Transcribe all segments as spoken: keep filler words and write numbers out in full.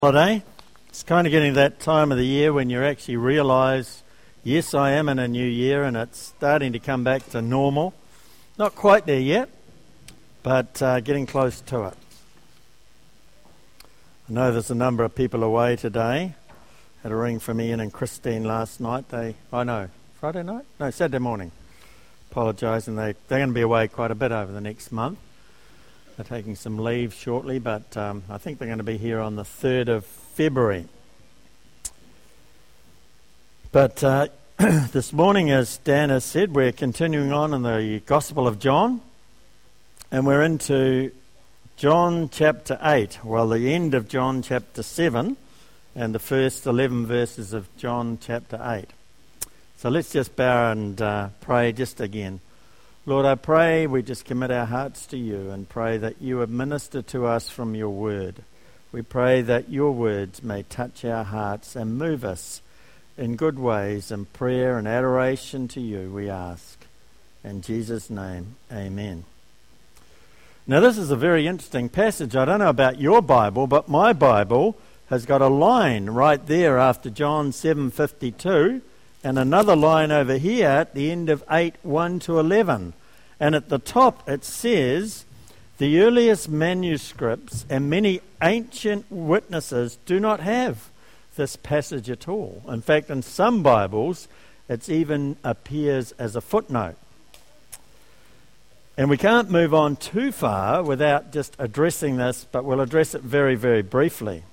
Holiday. It's kind of getting that time of the year when you actually realise, yes, I am in a new year and it's starting to come back to normal. Not quite there yet, but uh, getting close to it. I know there's a number of people away today. Had a ring from Ian and Christine last night. They, I know, Friday night? No, Saturday morning. Apologising, they, they're going to be away quite a bit over the next month. They're taking some leave shortly, but um, I think they're going to be here on the third of February. But uh, this morning, as Dan has said, we're continuing on in the Gospel of John, and we're into John chapter eight, well, the end of John chapter seven, and the first eleven verses of John chapter eight. So let's just bow and uh, pray just again. Lord, I pray we just commit our hearts to you and pray that you would minister to us from your word. We pray that your words may touch our hearts and move us in good ways, in prayer and adoration to you, we ask. In Jesus' name, amen. Now, this is a very interesting passage. I don't know about your Bible, but my Bible has got a line right there after John seven fifty-two, and another line over here at the end of eight, one to eleven. And at the top it says, the earliest manuscripts and many ancient witnesses do not have this passage at all. In fact, in some Bibles, it even appears as a footnote. And we can't move on too far without just addressing this, but we'll address it very, very briefly.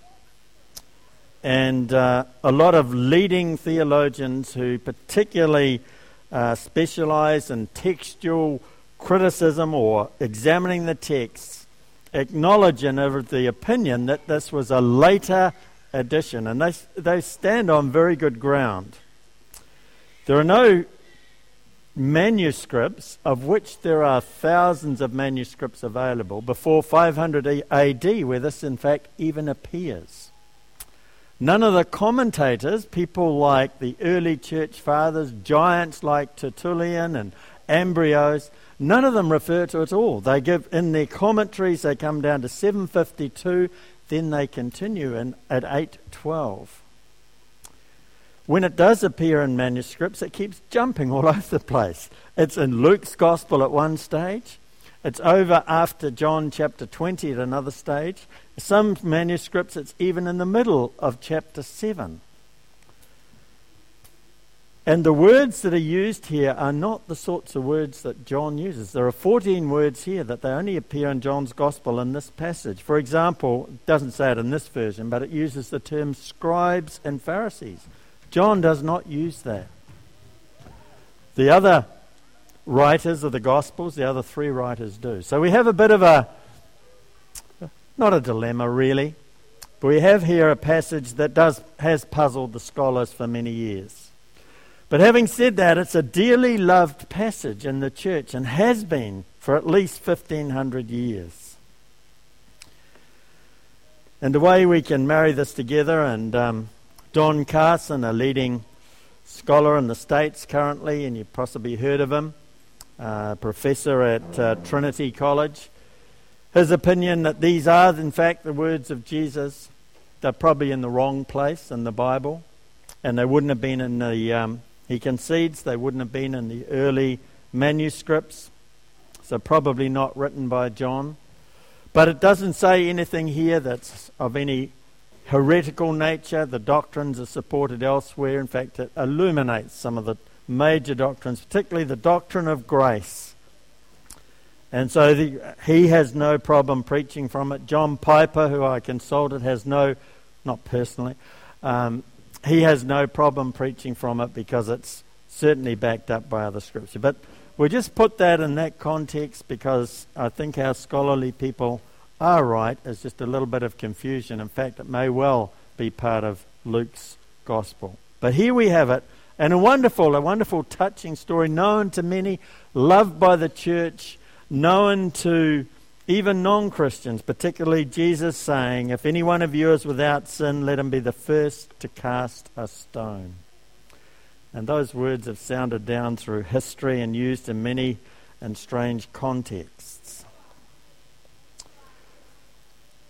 And uh, a lot of leading theologians who particularly uh, specialise in textual criticism or examining the texts acknowledge and are of the opinion that this was a later addition, and they they stand on very good ground. There are no manuscripts, of which there are thousands of manuscripts available, before five hundred A D, where this in fact even appears. None of the commentators, people like the early church fathers, giants like Tertullian and Ambrose, none of them refer to it at all. They give, in their commentaries, they come down to seven fifty-two, then they continue in, at eight twelve. When it does appear in manuscripts, it keeps jumping all over the place. It's in Luke's Gospel at one stage. It's over after John chapter twenty at another stage. Some manuscripts, it's even in the middle of chapter seven. And the words that are used here are not the sorts of words that John uses. There are fourteen words here that they only appear in John's Gospel in this passage. For example, it doesn't say it in this version, but it uses the term scribes and Pharisees. John does not use that. The other writers of the Gospels, the other three writers do. So we have a bit of a, not a dilemma really, but we have here a passage that does has puzzled the scholars for many years. But having said that, it's a dearly loved passage in the church and has been for at least fifteen hundred years. And the way we can marry this together, and um, Don Carson, a leading scholar in the States currently, and you've possibly heard of him, uh, professor at uh, Trinity College, his opinion that these are in fact the words of Jesus. They're probably in the wrong place in the Bible, and they wouldn't have been in the... Um, He concedes they wouldn't have been in the early manuscripts, so probably not written by John. But it doesn't say anything here that's of any heretical nature. The doctrines are supported elsewhere. In fact, it illuminates some of the major doctrines, particularly the doctrine of grace. And so the, he has no problem preaching from it. John Piper, who I consulted, has no, not personally, um, he has no problem preaching from it because it's certainly backed up by other scripture. But we'll just put that in that context because I think our scholarly people are right. There's just a little bit of confusion. In fact, it may well be part of Luke's Gospel. But here we have it, and a wonderful, a wonderful touching story, known to many, loved by the church, known to even non-Christians, particularly Jesus saying, if any one of you is without sin, let him be the first to cast a stone. And those words have sounded down through history and used in many and strange contexts.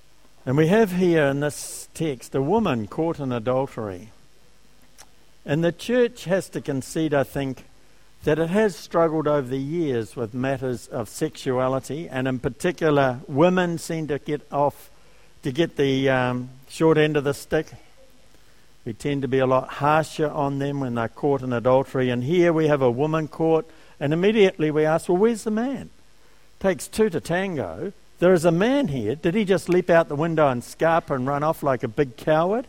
And we have here in this text a woman caught in adultery. And the church has to concede, I think, that it has struggled over the years with matters of sexuality, and in particular, women seem to get off, to get the um, short end of the stick. We tend to be a lot harsher on them when they're caught in adultery. And here we have a woman caught, and immediately we ask, well, where's the man? Takes two to tango. There is a man here. Did he just leap out the window and scarper and run off like a big coward?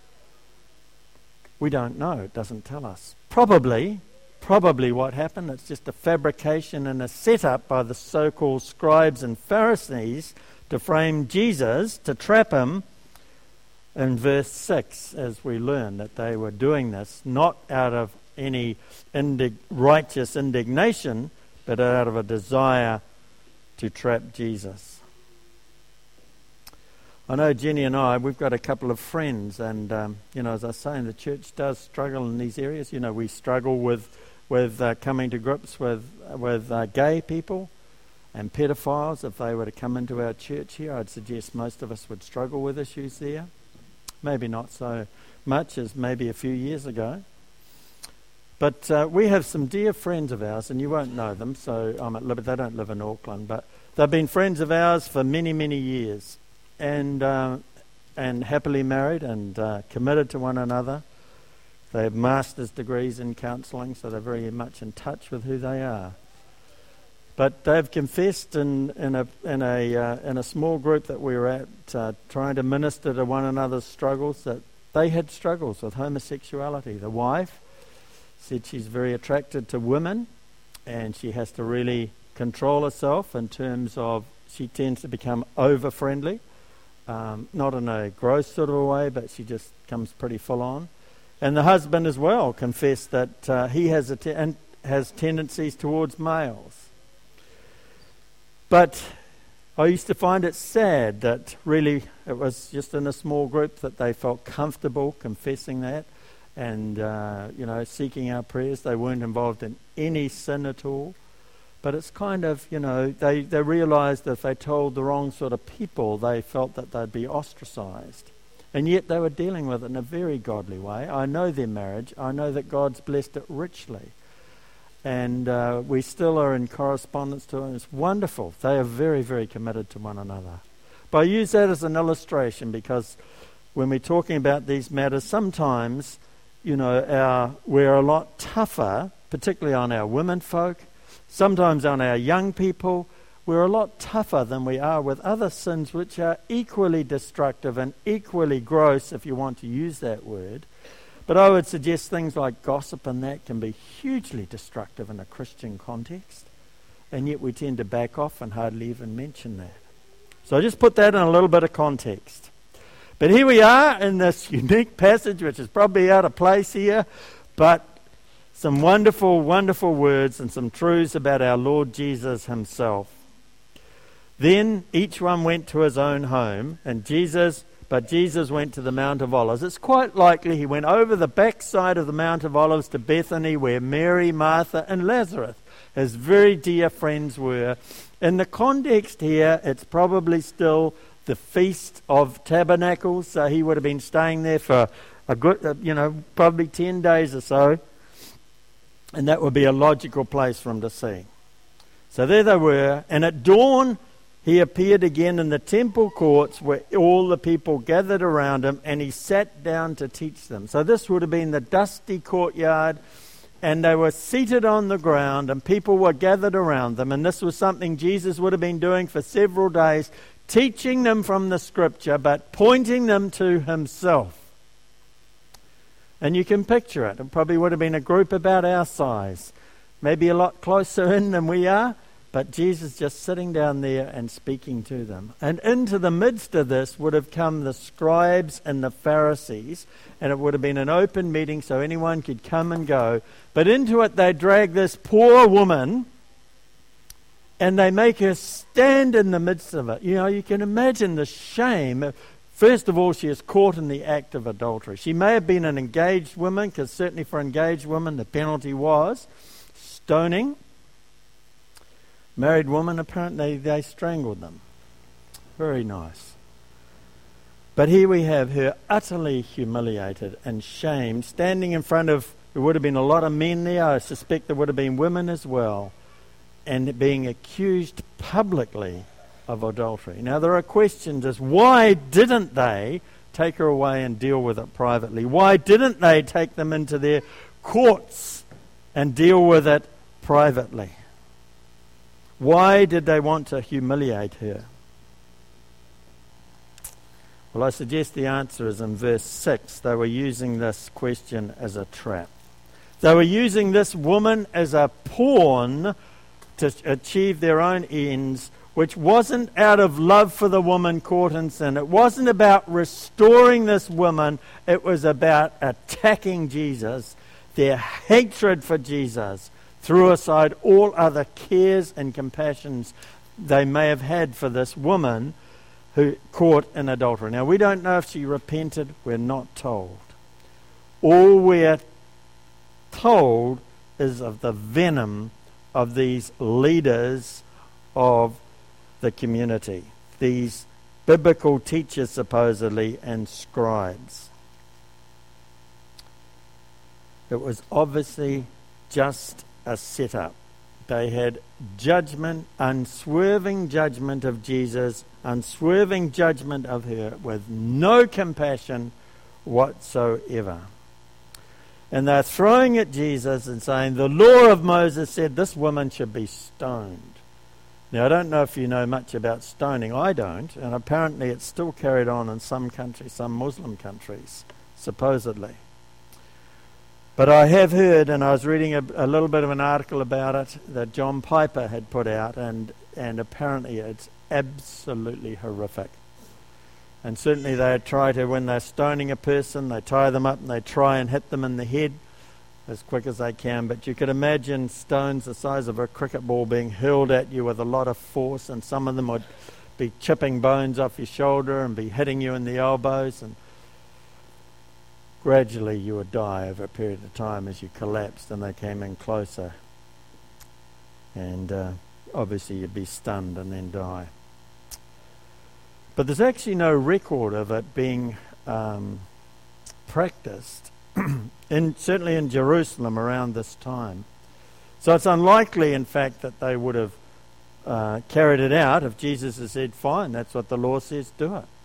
We don't know. It doesn't tell us. Probably, probably what happened, it's just a fabrication and a setup by the so-called scribes and Pharisees to frame Jesus, to trap him. In verse six, as we learn that they were doing this not out of any indig- righteous indignation, but out of a desire to trap Jesus. I know Jenny and I, we've got a couple of friends, and um, you know, as I was saying, the church does struggle in these areas. You know, we struggle with with uh, coming to grips with with uh, gay people and pedophiles. If they were to come into our church here, I'd suggest most of us would struggle with issues there. Maybe not so much as maybe a few years ago. But uh, we have some dear friends of ours, and you won't know them, so I'm at liberty. They don't live in Auckland, but they've been friends of ours for many, many years, and uh, and happily married and uh, committed to one another. They have master's degrees in counselling, so they're very much in touch with who they are. But they've confessed in in a in a uh, in a small group that we were at, uh, trying to minister to one another's struggles, that they had struggles with homosexuality. The wife said she's very attracted to women, and she has to really control herself in terms of she tends to become over friendly, um, not in a gross sort of a way, but she just comes pretty full on. And the husband as well confessed that uh, he has a te- and has tendencies towards males. But I used to find it sad that really it was just in a small group that they felt comfortable confessing that and, uh, you know, seeking our prayers. They weren't involved in any sin at all. But it's kind of, you know, they, they realised that if they told the wrong sort of people, they felt that they'd be ostracised. And yet they were dealing with it in a very godly way. I know their marriage. I know that God's blessed it richly. And uh, we still are in correspondence to it. It's wonderful. They are very, very committed to one another. But I use that as an illustration because when we're talking about these matters, sometimes, you know, our, we're a lot tougher, particularly on our women folk, sometimes on our young people. We're a lot tougher than we are with other sins which are equally destructive and equally gross, if you want to use that word. But I would suggest things like gossip and that can be hugely destructive in a Christian context, and yet we tend to back off and hardly even mention that. So I just put that in a little bit of context. But here we are in this unique passage, which is probably out of place here, but some wonderful, wonderful words and some truths about our Lord Jesus himself. Then each one went to his own home, and Jesus... But Jesus went to the Mount of Olives. It's quite likely he went over the backside of the Mount of Olives to Bethany, where Mary, Martha, and Lazarus, his very dear friends, were. In the context here, it's probably still the Feast of Tabernacles, so he would have been staying there for a good, uh, you know, probably ten days or so, and that would be a logical place for him to see. So there they were, and at dawn, he appeared again in the temple courts where all the people gathered around him, and he sat down to teach them. So this would have been the dusty courtyard, and they were seated on the ground, and people were gathered around them. And this was something Jesus would have been doing for several days, teaching them from the scripture, but pointing them to himself. And you can picture it. It probably would have been a group about our size, maybe a lot closer in than we are. But Jesus just sitting down there and speaking to them. And into the midst of this would have come the scribes and the Pharisees, and it would have been an open meeting so anyone could come and go. But into it they drag this poor woman, and they make her stand in the midst of it. You know, you can imagine the shame. First of all, she is caught in the act of adultery. She may have been an engaged woman, because certainly for engaged women the penalty was stoning. Married women, apparently they strangled them. Very nice. But here we have her utterly humiliated and shamed, standing in front of, there would have been a lot of men there, I suspect there would have been women as well, and being accused publicly of adultery. Now there are questions as why didn't they take her away and deal with it privately? Why didn't they take them into their courts and deal with it privately? Why did they want to humiliate her? Well, I suggest the answer is in verse six. They were using this question as a trap. They were using this woman as a pawn to achieve their own ends, which wasn't out of love for the woman caught in sin. It wasn't about restoring this woman. It was about attacking Jesus. Their hatred for Jesus threw aside all other cares and compassions they may have had for this woman who caught in adultery. Now, we don't know if she repented. We're not told. All we're told is of the venom of these leaders of the community, these biblical teachers supposedly and scribes. It was obviously just a setup. They had judgment, unswerving judgment of Jesus, unswerving judgment of her, with no compassion whatsoever. And they're throwing at Jesus and saying, the law of Moses said this woman should be stoned. Now, I don't know if you know much about stoning. I don't. And apparently it's still carried on in some countries, some Muslim countries, supposedly. But I have heard, and I was reading a, a little bit of an article about it that John Piper had put out, and, and apparently it's absolutely horrific. And certainly they try to, when they're stoning a person, they tie them up and they try and hit them in the head as quick as they can. But you could imagine stones the size of a cricket ball being hurled at you with a lot of force, and some of them would be chipping bones off your shoulder and be hitting you in the elbows, and gradually you would die over a period of time as you collapsed and they came in closer. And uh, obviously you'd be stunned and then die. But there's actually no record of it being um, practiced, in, certainly in Jerusalem around this time. So it's unlikely, in fact, that they would have uh, carried it out if Jesus had said, fine, that's what the law says, do it.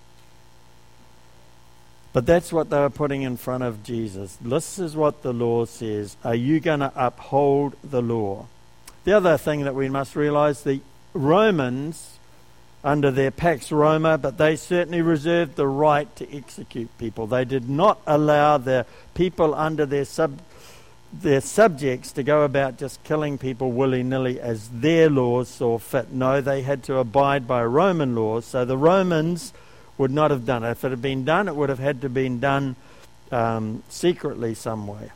But that's what they were putting in front of Jesus. This is what the law says. Are you going to uphold the law? The other thing that we must realize, the Romans, under their Pax Roma, but they certainly reserved the right to execute people. They did not allow their people under their sub, their subjects to go about just killing people willy-nilly as their laws saw fit. No, they had to abide by Roman laws. So the Romans would not have done it. If it had been done, it would have had to have been done um, secretly somewhere.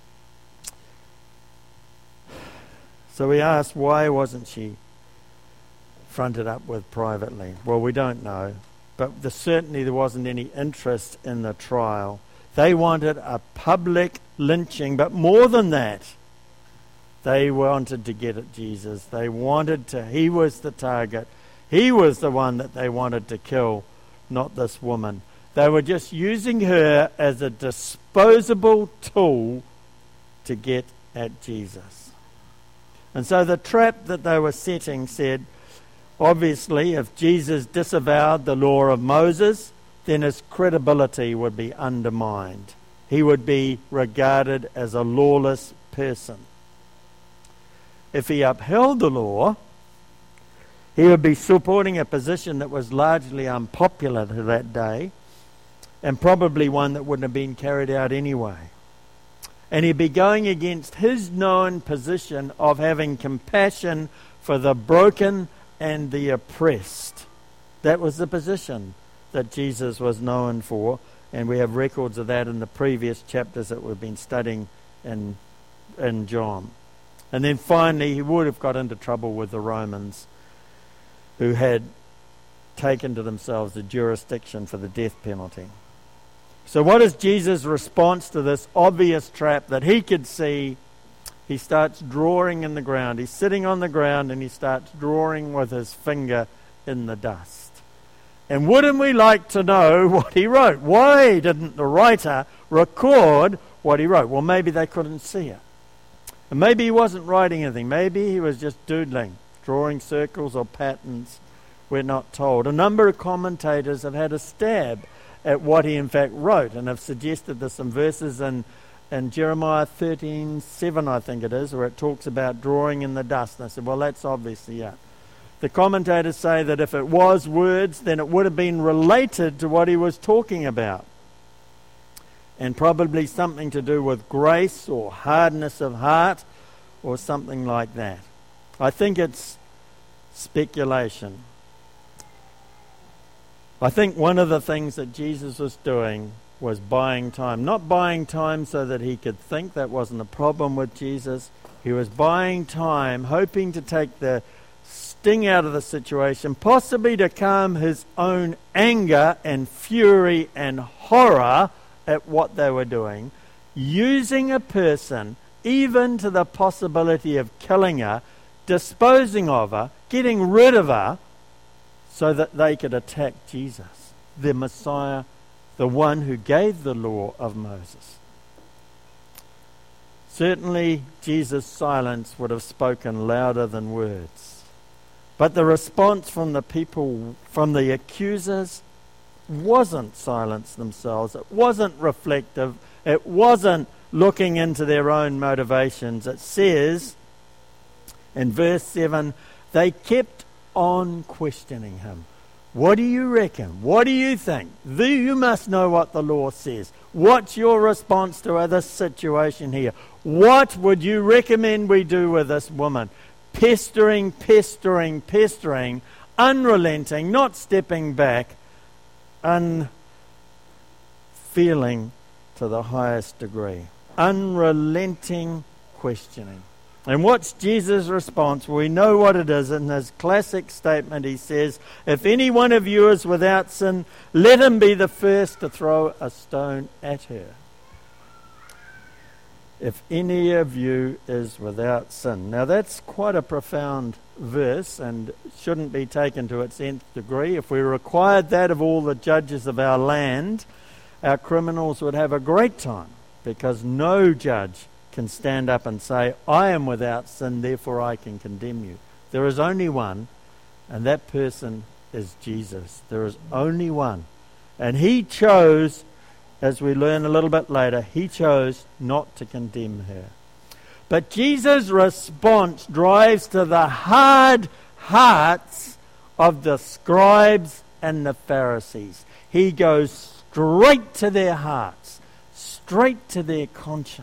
So we asked, why wasn't she fronted up with privately? Well, we don't know. But the, certainly there wasn't any interest in the trial. They wanted a public lynching, but more than that, they wanted to get at Jesus. They wanted to, he was the target. He was the one that they wanted to kill, not this woman. They were just using her as a disposable tool to get at Jesus. And so the trap that they were setting said, obviously, if Jesus disavowed the law of Moses, then his credibility would be undermined. He would be regarded as a lawless person. If he upheld the law, he would be supporting a position that was largely unpopular to that day, and probably one that wouldn't have been carried out anyway. And he'd be going against his known position of having compassion for the broken and the oppressed. That was the position that Jesus was known for, and we have records of that in the previous chapters that we've been studying in, in John. And then finally, he would have got into trouble with the Romans, who had taken to themselves the jurisdiction for the death penalty. So what is Jesus' response to this obvious trap that he could see? He starts drawing in the ground. He's sitting on the ground and he starts drawing with his finger in the dust. And wouldn't we like to know what he wrote? Why didn't the writer record what he wrote? Well, maybe they couldn't see it. And maybe he wasn't writing anything. Maybe he was just doodling, drawing circles or patterns. We're not told. A number of commentators have had a stab at what he in fact wrote and have suggested there's some verses in, in Jeremiah thirteen seven, I think it is, where it talks about drawing in the dust. And I said, well, that's obviously it. The commentators say that if it was words, then it would have been related to what he was talking about, and probably something to do with grace or hardness of heart or something like that. I think it's speculation. I think one of the things that Jesus was doing was buying time. Not buying time so that he could think. That wasn't a problem with Jesus. He was buying time, hoping to take the sting out of the situation, possibly to calm his own anger and fury and horror at what they were doing, using a person even to the possibility of killing her, disposing of her, getting rid of her, so that they could attack Jesus, the Messiah, the one who gave the law of Moses. Certainly, Jesus' silence would have spoken louder than words. But the response from the people, from the accusers, wasn't silence themselves. It wasn't reflective. It wasn't looking into their own motivations. It says in verse seven, they kept on questioning him. What do you reckon? What do you think? You must know what the law says. What's your response to this situation here? What would you recommend we do with this woman? Pestering, pestering, pestering, unrelenting, not stepping back, unfeeling to the highest degree. Unrelenting questioning. And what's Jesus' response? We know what it is. In his classic statement, he says, if any one of you is without sin, let him be the first to throw a stone at her. If any of you is without sin. Now that's quite a profound verse and shouldn't be taken to its nth degree. If we required that of all the judges of our land, our criminals would have a great time, because no judge can stand up and say, I am without sin, therefore I can condemn you. There is only one, and that person is Jesus. There is only one. And he chose, as we learn a little bit later, he chose not to condemn her. But Jesus' response drives to the hard hearts of the scribes and the Pharisees. He goes straight to their hearts, straight to their conscience.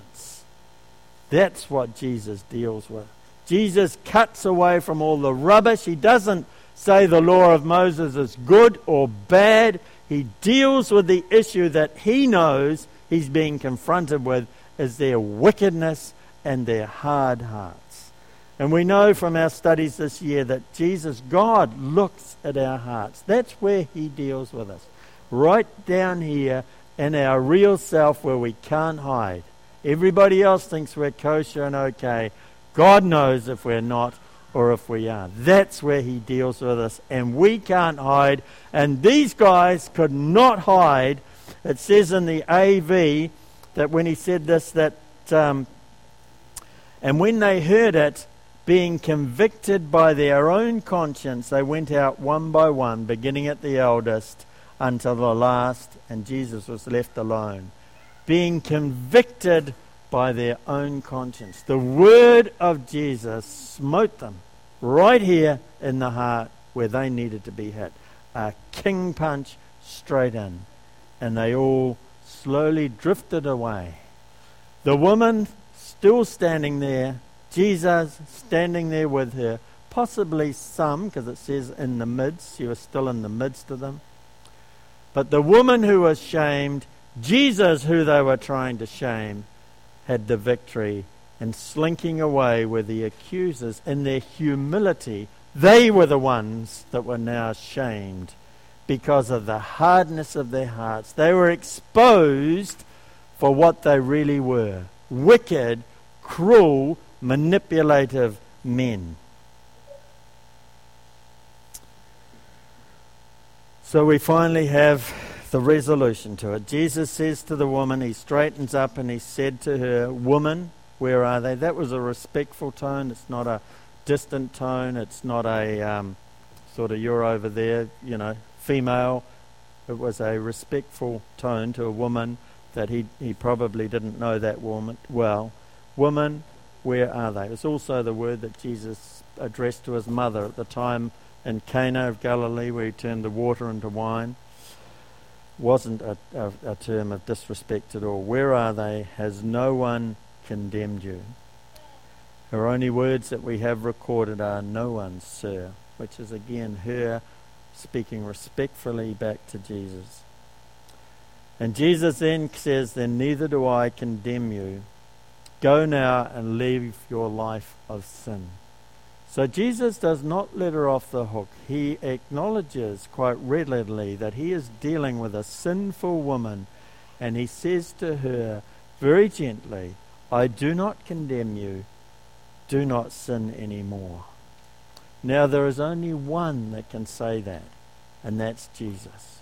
That's what Jesus deals with. Jesus cuts away from all the rubbish. He doesn't say the law of Moses is good or bad. He deals with the issue that he knows he's being confronted with, is their wickedness and their hard hearts. And we know from our studies this year that Jesus, God, looks at our hearts. That's where he deals with us. Right down here in our real self, where we can't hide. Everybody else thinks we're kosher and okay. God knows if we're not or if we are. That's where he deals with us, and we can't hide. And these guys could not hide. It says in the A V that when he said this, that um, and when they heard it, being convicted by their own conscience, they went out one by one, beginning at the eldest until the last, and Jesus was left alone. Being convicted by their own conscience. The word of Jesus smote them right here in the heart where they needed to be hit. A king punch straight in. And they all slowly drifted away. The woman still standing there, Jesus standing there with her, possibly some, because it says in the midst, she was still in the midst of them. But the woman who was shamed, Jesus, who they were trying to shame, had the victory, and slinking away were the accusers. In their humility, they were the ones that were now shamed because of the hardness of their hearts. They were exposed for what they really were: wicked, cruel, manipulative men. So we finally have the resolution to it. Jesus says to the woman, he straightens up and he said to her, "Woman, where are they?" That was a respectful tone. It's not a distant tone. It's not a um, sort of "you're over there," you know, female. It was a respectful tone to a woman that he, he probably didn't know that woman well. "Woman, where are they?" It's also the word that Jesus addressed to his mother at the time in Cana of Galilee, where he turned the water into wine. Wasn't a, a, a term of disrespect at all. "Where are they? Has no one condemned you?" Her only words that we have recorded are, "No one, sir," which is again her speaking respectfully back to Jesus. And Jesus then says, "Then neither do I condemn you. Go now and leave your life of sin." So Jesus does not let her off the hook. He acknowledges quite readily that he is dealing with a sinful woman, and he says to her very gently, "I do not condemn you. Do not sin anymore." Now there is only one that can say that, and that's Jesus.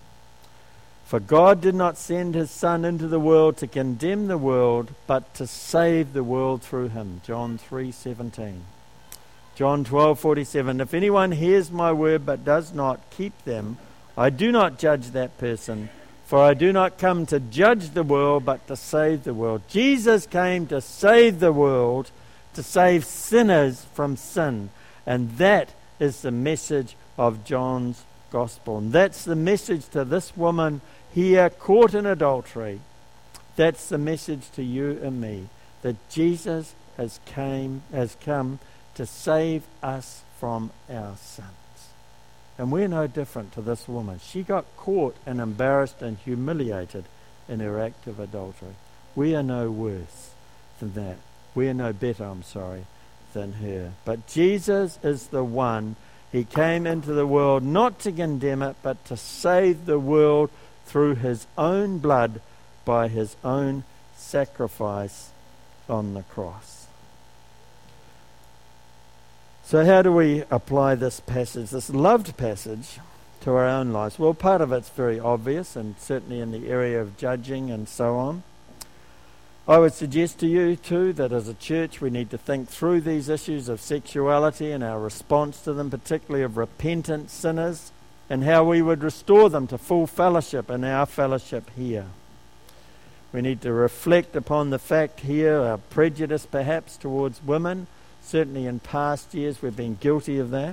"For God did not send his Son into the world to condemn the world, but to save the world through him." John three seventeen. John twelve forty-seven. "If anyone hears my word but does not keep them, I do not judge that person, for I do not come to judge the world, but to save the world." Jesus came to save the world, to save sinners from sin. And that is the message of John's gospel. And that's the message to this woman here caught in adultery. That's the message to you and me, that Jesus has came has come to save us from our sins. And we're no different to this woman. She got caught and embarrassed and humiliated in her act of adultery. We are no worse than that. We are no better, I'm sorry, than her. But Jesus is the one. He came into the world not to condemn it, but to save the world through his own blood by his own sacrifice on the cross. So how do we apply this passage, this loved passage, to our own lives? Well, part of it's very obvious, and certainly in the area of judging and so on. I would suggest to you too that as a church we need to think through these issues of sexuality and our response to them, particularly of repentant sinners, and how we would restore them to full fellowship in our fellowship here. We need to reflect upon the fact here, our prejudice perhaps towards women. Certainly in past years we've been guilty of that.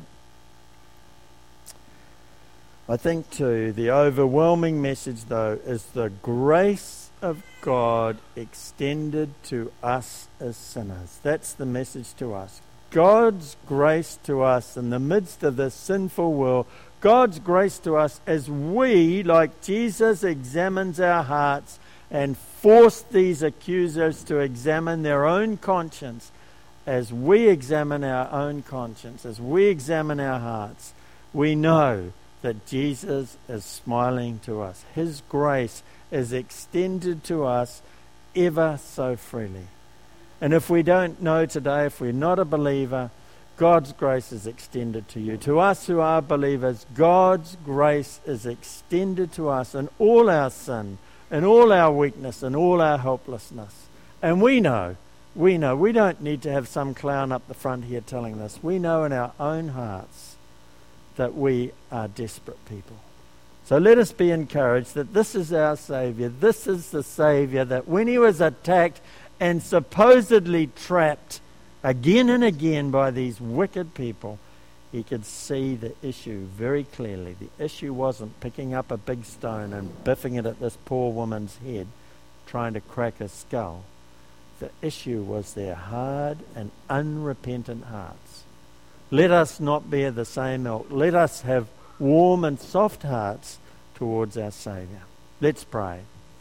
I think too the overwhelming message though is the grace of God extended to us as sinners. That's the message to us. God's grace to us in the midst of this sinful world. God's grace to us as we, like Jesus, examines our hearts and force these accusers to examine their own conscience. As we examine our own conscience, as we examine our hearts, we know that Jesus is smiling to us. His grace is extended to us ever so freely. And if we don't know today, if we're not a believer, God's grace is extended to you. To us who are believers, God's grace is extended to us in all our sin, in all our weakness, in all our helplessness. And we know, we know, we don't need to have some clown up the front here telling this. We know in our own hearts that we are desperate people. So let us be encouraged that this is our Saviour. This is the Saviour that when he was attacked and supposedly trapped again and again by these wicked people, he could see the issue very clearly. The issue wasn't picking up a big stone and biffing it at this poor woman's head, trying to crack her skull. The issue was their hard and unrepentant hearts. Let us not bear the same ilk. Let us have warm and soft hearts towards our Saviour. Let's pray.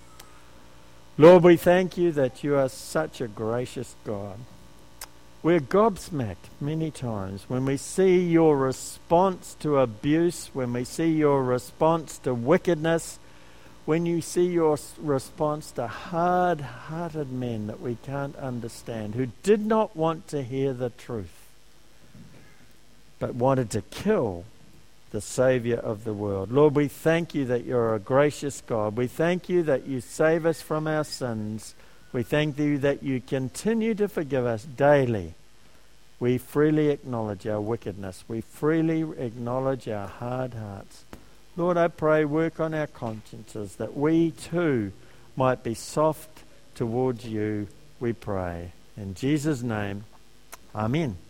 Lord, we thank you that you are such a gracious God. We're gobsmacked many times when we see your response to abuse, when we see your response to wickedness, when you see your response to hard-hearted men that we can't understand, who did not want to hear the truth, but wanted to kill the Saviour of the world. Lord, we thank you that you're a gracious God. We thank you that you save us from our sins. We thank you that you continue to forgive us daily. We freely acknowledge our wickedness. We freely acknowledge our hard hearts. Lord, I pray, work on our consciences that we too might be soft towards you, we pray. In Jesus' name, amen.